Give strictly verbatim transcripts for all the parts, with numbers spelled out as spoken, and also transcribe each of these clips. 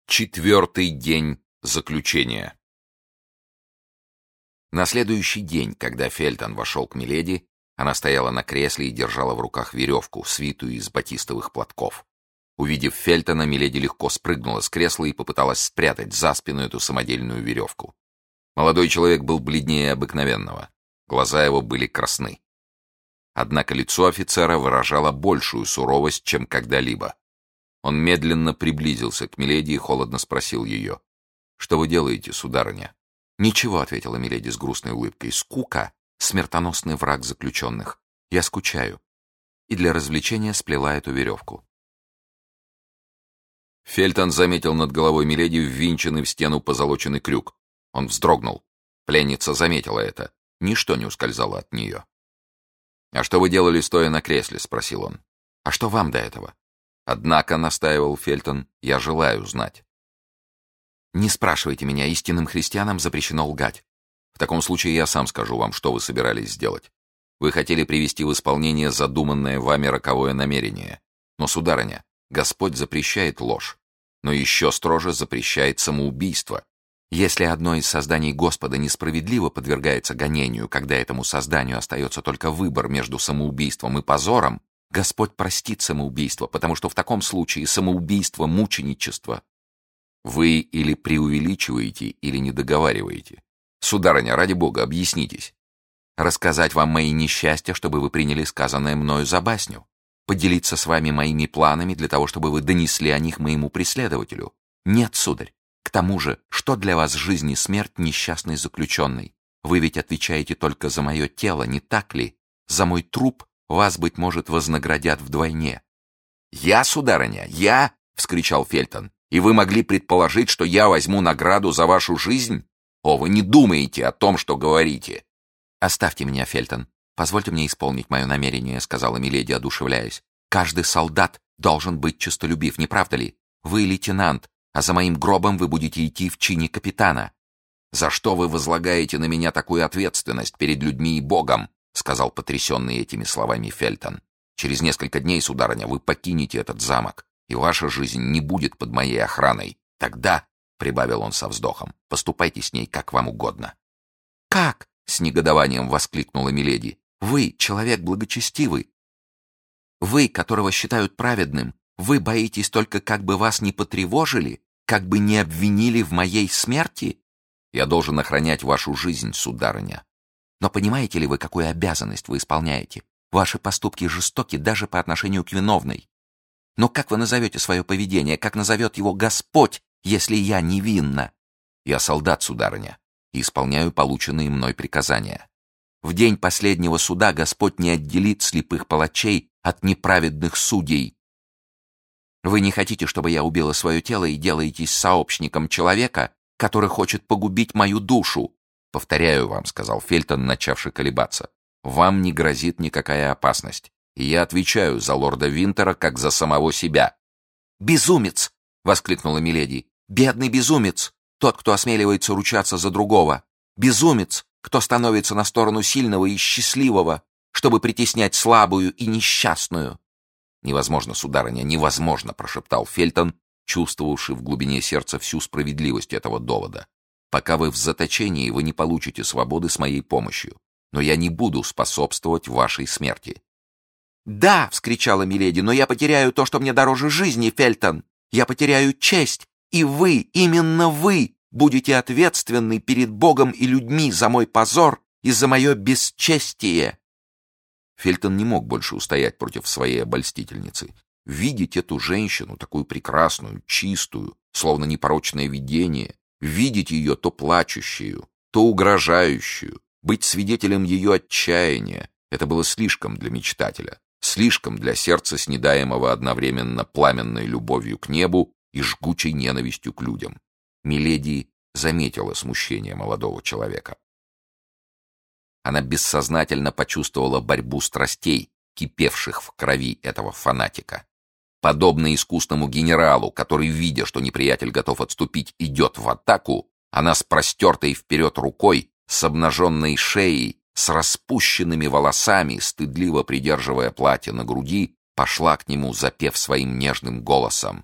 Четвертый день заключения. На следующий день, когда Фельтон вошел к миледи, она стояла на кресле и держала в руках веревку, свитую из батистовых платков. Увидев Фельтона, миледи легко спрыгнула с кресла и попыталась спрятать за спину эту самодельную веревку. Молодой человек был бледнее обыкновенного. Глаза его были красны. Однако лицо офицера выражало большую суровость, чем когда-либо. Он медленно приблизился к миледи и холодно спросил ее: «Что вы делаете, сударыня?» «Ничего», — ответила миледи с грустной улыбкой. «Скука — смертоносный враг заключенных. Я скучаю». И для развлечения сплела эту веревку. Фельтон заметил над головой миледи ввинченный в стену позолоченный крюк. Он вздрогнул. Пленница заметила это. Ничто не ускользало от нее. «А что вы делали, стоя на кресле?» — спросил он. «А что вам до этого?» «Однако», — настаивал Фельтон, — «я желаю знать». «Не спрашивайте меня, истинным христианам запрещено лгать. В таком случае я сам скажу вам, что вы собирались сделать. Вы хотели привести в исполнение задуманное вами роковое намерение. Но, сударыня, Господь запрещает ложь, но еще строже запрещает самоубийство. Если одно из созданий Господа несправедливо подвергается гонению, когда этому созданию остается только выбор между самоубийством и позором, Господь простит самоубийство, потому что в таком случае самоубийство — мученичество. Вы или преувеличиваете, или не договариваете. Сударыня, ради Бога, объяснитесь. Рассказать вам мои несчастья, чтобы вы приняли сказанное мною за басню. Поделиться с вами моими планами для того, чтобы вы донесли о них моему преследователю. Нет, сударь. К тому же, что для вас жизнь и смерть несчастной заключенной? Вы ведь отвечаете только за мое тело, не так ли? За мой труп вас, быть может, вознаградят вдвойне». «Я, сударыня, я!» — вскричал Фельтон. «И вы могли предположить, что я возьму награду за вашу жизнь? О, вы не думаете о том, что говорите!» «Оставьте меня, Фельтон. Позвольте мне исполнить мое намерение», — сказала миледи, одушевляясь. «Каждый солдат должен быть честолюбив, не правда ли? Вы лейтенант, а за моим гробом вы будете идти в чине капитана». «За что вы возлагаете на меня такую ответственность перед людьми и Богом?» — сказал потрясенный этими словами Фельтон. «Через несколько дней, сударыня, вы покинете этот замок, и ваша жизнь не будет под моей охраной. Тогда, — прибавил он со вздохом, — поступайте с ней как вам угодно». «Как?» — с негодованием воскликнула миледи. «Вы, человек благочестивый. Вы, которого считают праведным, вы боитесь только, как бы вас не потревожили, как бы не обвинили в моей смерти?» «Я должен охранять вашу жизнь, сударыня». «Но понимаете ли вы, какую обязанность вы исполняете? Ваши поступки жестоки даже по отношению к виновной. Но как вы назовете свое поведение, как назовет его Господь, если я невинна?» «Я солдат, сударыня, и исполняю полученные мной приказания. В день последнего суда Господь не отделит слепых палачей от неправедных судей. Вы не хотите, чтобы я убила свое тело и делаетесь сообщником человека, который хочет погубить мою душу?» «Повторяю вам», — сказал Фельтон, начавший колебаться, — «вам не грозит никакая опасность, и я отвечаю за лорда Винтера как за самого себя». «Безумец!» — воскликнула миледи. «Бедный безумец! Тот, кто осмеливается ручаться за другого! Безумец, кто становится на сторону сильного и счастливого, чтобы притеснять слабую и несчастную!» «Невозможно, сударыня, невозможно!» — прошептал Фельтон, чувствовавший в глубине сердца всю справедливость этого довода. «Пока вы в заточении, вы не получите свободы с моей помощью, но я не буду способствовать вашей смерти». «Да!» — вскричала миледи, «но я потеряю то, что мне дороже жизни, Фельтон! Я потеряю честь, и вы, именно вы, будете ответственны перед Богом и людьми за мой позор и за мое бесчестие!» Фельтон не мог больше устоять против своей обольстительницы. Видеть эту женщину, такую прекрасную, чистую, словно непорочное видение, видеть ее то плачущую, то угрожающую, быть свидетелем ее отчаяния — это было слишком для мечтателя, слишком для сердца, снедаемого одновременно пламенной любовью к небу и жгучей ненавистью к людям. Миледи заметила смущение молодого человека. Она бессознательно почувствовала борьбу страстей, кипевших в крови этого фанатика. Подобно искусному генералу, который, видя, что неприятель готов отступить, идет в атаку, она с простертой вперед рукой, с обнаженной шеей, с распущенными волосами, стыдливо придерживая платье на груди, пошла к нему, запев своим нежным голосом: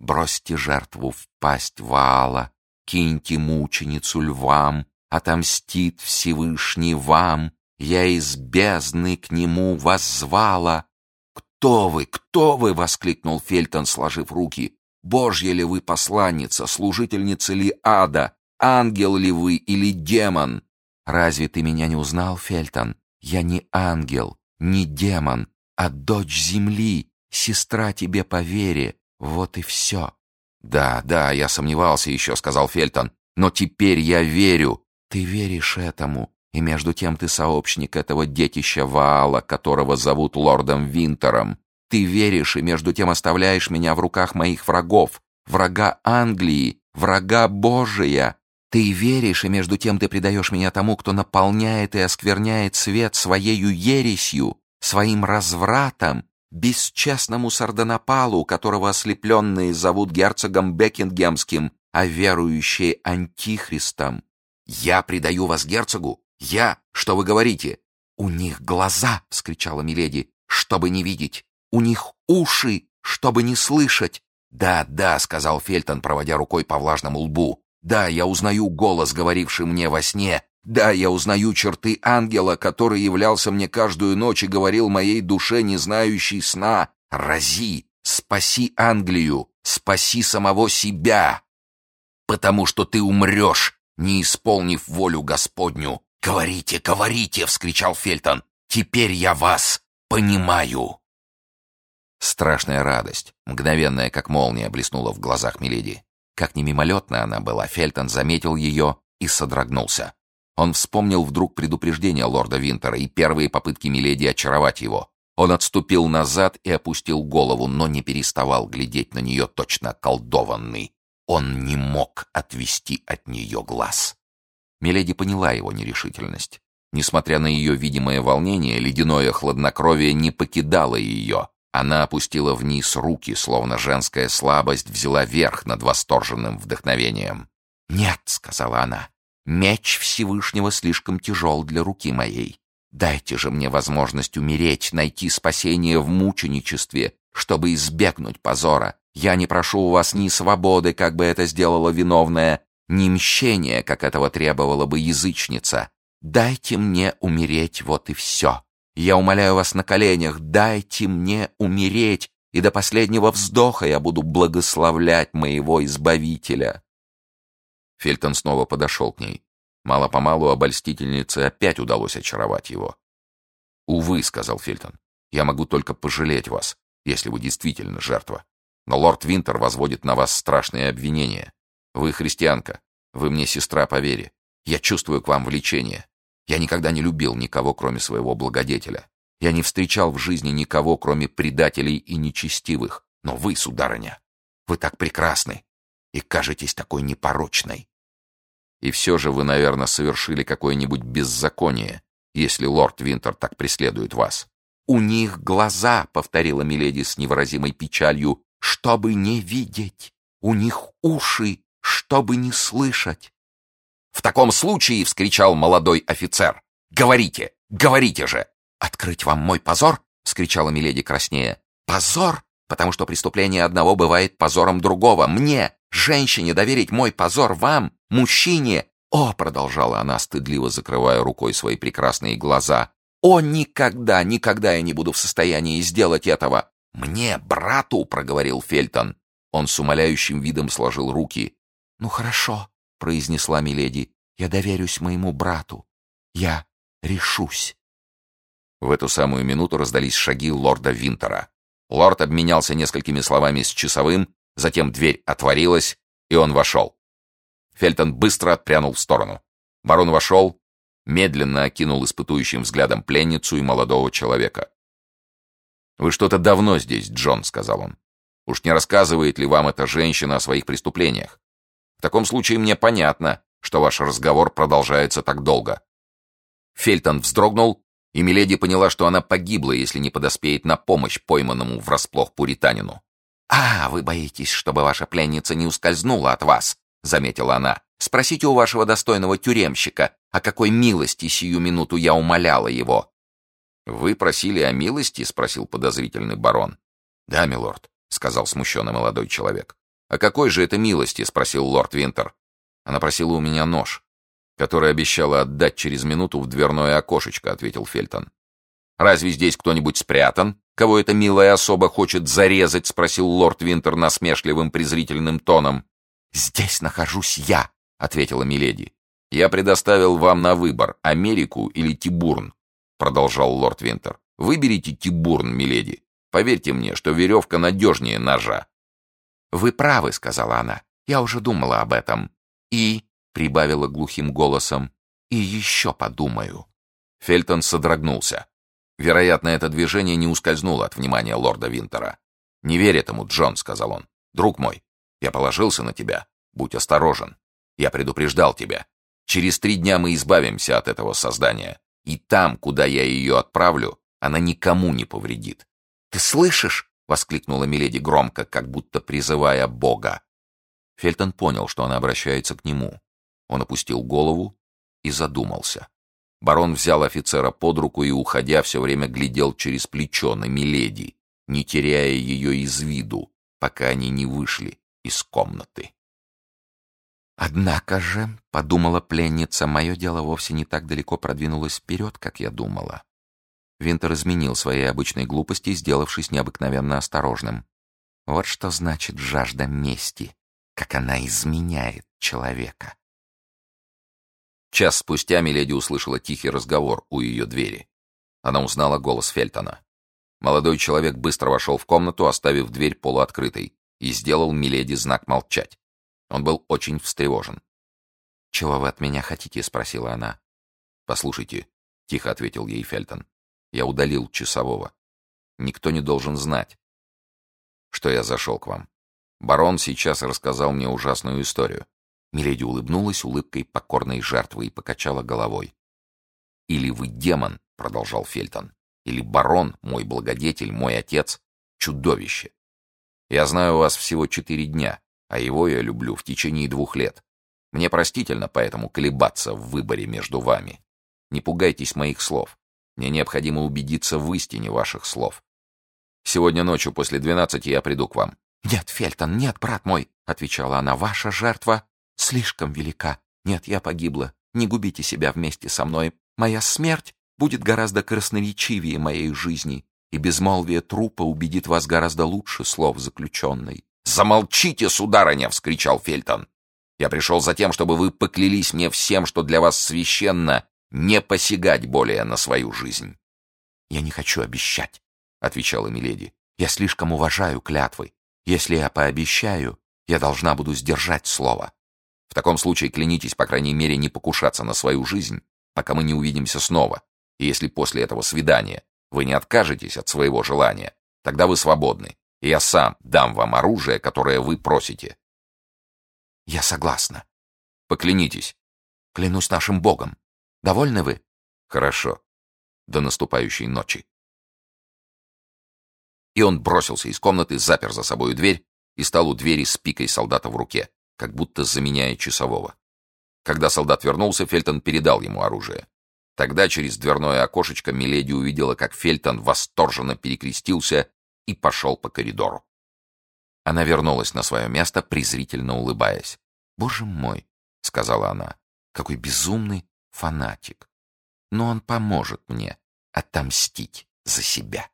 Бросьте жертву в пасть Ваала, киньте мученицу львам, отомстит Всевышний вам, я из бездны к нему воззвала». «Кто вы? Кто вы?» — воскликнул Фельтон, сложив руки. «Божья ли вы посланница, служительница ли ада, ангел ли вы или демон?» «Разве ты меня не узнал, Фельтон? Я не ангел, не демон, а дочь земли, сестра тебе по вере. Вот и все». «Да, да, я сомневался еще», — сказал Фельтон. «Но теперь я верю». «Ты веришь этому, и между тем ты сообщник этого детища Ваала, которого зовут лордом Винтером. Ты веришь, и между тем оставляешь меня в руках моих врагов, врага Англии, врага Божия. Ты веришь, и между тем ты предаешь меня тому, кто наполняет и оскверняет свет своею ересью, своим развратом, бесчестному сардонапалу, которого ослепленные зовут герцогом Бекингемским, а верующие — антихристом. Я предаю вас герцогу? Я? Что вы говорите?» «У них глаза!» — вскричала миледи, — «чтобы не видеть! У них уши, чтобы не слышать!» «Да, да», — сказал Фельтон, проводя рукой по влажному лбу. «Да, я узнаю голос, говоривший мне во сне. Да, я узнаю черты ангела, который являлся мне каждую ночь и говорил моей душе, не знающей сна: рази, спаси Англию, спаси самого себя, потому что ты умрешь, не исполнив волю Господню». «Говорите, говорите!» — вскричал Фельтон. «Теперь я вас понимаю!» Страшная радость, мгновенная, как молния, блеснула в глазах миледи. Как ни мимолетна она была, Фельтон заметил ее и содрогнулся. Он вспомнил вдруг предупреждение лорда Винтера и первые попытки миледи очаровать его. Он отступил назад и опустил голову, но не переставал глядеть на нее, точно околдованный. Он не мог отвести от нее глаз. Миледи поняла его нерешительность. Несмотря на ее видимое волнение, ледяное хладнокровие не покидало ее. Она опустила вниз руки, словно женская слабость взяла верх над восторженным вдохновением. «Нет», — сказала она, — «меч Всевышнего слишком тяжел для руки моей. Дайте же мне возможность умереть, найти спасение в мученичестве, чтобы избегнуть позора. Я не прошу у вас ни свободы, как бы это сделала виновная, ни мщения, как этого требовала бы язычница. Дайте мне умереть, вот и все. Я умоляю вас на коленях, дайте мне умереть, и до последнего вздоха я буду благословлять моего Избавителя». Фельтон снова подошел к ней. Мало-помалу обольстительнице опять удалось очаровать его. «Увы», — сказал Фельтон, — «я могу только пожалеть вас, если вы действительно жертва. Но лорд Винтер возводит на вас страшные обвинения. Вы христианка, вы мне сестра по вере. Я чувствую к вам влечение. Я никогда не любил никого, кроме своего благодетеля. Я не встречал в жизни никого, кроме предателей и нечестивых. Но вы, сударыня, вы так прекрасны и кажетесь такой непорочной. И все же вы, наверное, совершили какое-нибудь беззаконие, если лорд Винтер так преследует вас». «У них глаза», — повторила миледи с невыразимой печалью, — «чтобы не видеть. У них уши, чтобы не слышать». «В таком случае», — вскричал молодой офицер, — «говорите, говорите же!» «Открыть вам мой позор?» — вскричала миледи краснея. «Позор? Потому что преступление одного бывает позором другого. Мне, женщине, доверить мой позор вам, мужчине?» «О!» — продолжала она, стыдливо закрывая рукой свои прекрасные глаза. «О, никогда, никогда я не буду в состоянии сделать этого!» «Мне, брату!» — проговорил Фельтон. Он с умоляющим видом сложил руки. «Ну хорошо», — произнесла миледи, — «я доверюсь моему брату. Я решусь». В эту самую минуту раздались шаги лорда Винтера. Лорд обменялся несколькими словами с часовым, затем дверь отворилась, и он вошел. Фельтон быстро отпрянул в сторону. Барон вошел, медленно окинул испытующим взглядом пленницу и молодого человека. «Вы что-то давно здесь, Джон», — сказал он. «Уж не рассказывает ли вам эта женщина о своих преступлениях? В таком случае мне понятно, что ваш разговор продолжается так долго». Фельтон вздрогнул, и миледи поняла, что она погибла, если не подоспеет на помощь пойманному врасплох пуританину. «А, вы боитесь, чтобы ваша пленница не ускользнула от вас», — заметила она. «Спросите у вашего достойного тюремщика, о какой милости сию минуту я умоляла его». «Вы просили о милости?» — спросил подозрительный барон. «Да, милорд», — сказал смущенный молодой человек. «О какой же это милости?» — спросил лорд Винтер. «Она просила у меня нож, который обещала отдать через минуту в дверное окошечко», — ответил Фельтон. «Разве здесь кто-нибудь спрятан, кого эта милая особа хочет зарезать?» — спросил лорд Винтер насмешливым презрительным тоном. «Здесь нахожусь я», — ответила миледи. «Я предоставил вам на выбор Америку или Тибурн», — продолжал лорд Винтер. «Выберите Тибурн, миледи. Поверьте мне, что веревка надежнее ножа». «Вы правы», — сказала она. «Я уже думала об этом. И...» — прибавила глухим голосом. «И еще подумаю». Фельтон содрогнулся. Вероятно, это движение не ускользнуло от внимания лорда Винтера. «Не верь этому, Джон», — сказал он. «Друг мой, я положился на тебя. Будь осторожен. Я предупреждал тебя. Через три дня мы избавимся от этого создания. И там, куда я ее отправлю, она никому не повредит». «Ты слышишь?» — воскликнула миледи громко, как будто призывая Бога. Фельтон понял, что она обращается к нему. Он опустил голову и задумался. Барон взял офицера под руку и, уходя, все время глядел через плечо на миледи, не теряя ее из виду, пока они не вышли из комнаты. «Однако же, — подумала пленница, — мое дело вовсе не так далеко продвинулось вперед, как я думала». Винтер изменил своей обычной глупости, сделавшись необыкновенно осторожным. Вот что значит жажда мести, как она изменяет человека. Час спустя миледи услышала тихий разговор у ее двери. Она узнала голос Фельтона. Молодой человек быстро вошел в комнату, оставив дверь полуоткрытой, и сделал миледи знак молчать. Он был очень встревожен. «Чего вы от меня хотите?» — спросила она. «Послушайте», — тихо ответил ей Фельтон. «Я удалил часового. Никто не должен знать, что я зашел к вам. Барон сейчас рассказал мне ужасную историю». Миледи улыбнулась улыбкой покорной жертвы и покачала головой. «Или вы демон», — продолжал Фельтон, «или барон, мой благодетель, мой отец, чудовище. Я знаю вас всего четыре дня, а его я люблю в течение двух лет. Мне простительно поэтому колебаться в выборе между вами. Не пугайтесь моих слов. Мне необходимо убедиться в истине ваших слов. Сегодня ночью после двенадцати я приду к вам». «Нет, Фельтон, нет, брат мой», — отвечала она, — «ваша жертва слишком велика. Нет, я погибла. Не губите себя вместе со мной. Моя смерть будет гораздо красноречивее моей жизни, и безмолвие трупа убедит вас гораздо лучше слов заключенной». «Замолчите, сударыня!» — вскричал Фельтон. «Я пришел за тем, чтобы вы поклялись мне всем, что для вас священно, не посягать более на свою жизнь». «Я не хочу обещать», — отвечала миледи. «Я слишком уважаю клятвы. Если я пообещаю, я должна буду сдержать слово». «В таком случае клянитесь, по крайней мере, не покушаться на свою жизнь, пока мы не увидимся снова. И если после этого свидания вы не откажетесь от своего желания, тогда вы свободны, и я сам дам вам оружие, которое вы просите». «Я согласна». «Поклянитесь». «Клянусь нашим Богом. Довольны вы?» «Хорошо. До наступающей ночи». И он бросился из комнаты, запер за собою дверь и стал у двери с пикой солдата в руке, как будто заменяя часового. Когда солдат вернулся, Фельтон передал ему оружие. Тогда через дверное окошечко миледи увидела, как Фельтон восторженно перекрестился и пошел по коридору. Она вернулась на свое место, презрительно улыбаясь. «Боже мой», — сказала она, — «какой безумный фанатик. Но он поможет мне отомстить за себя».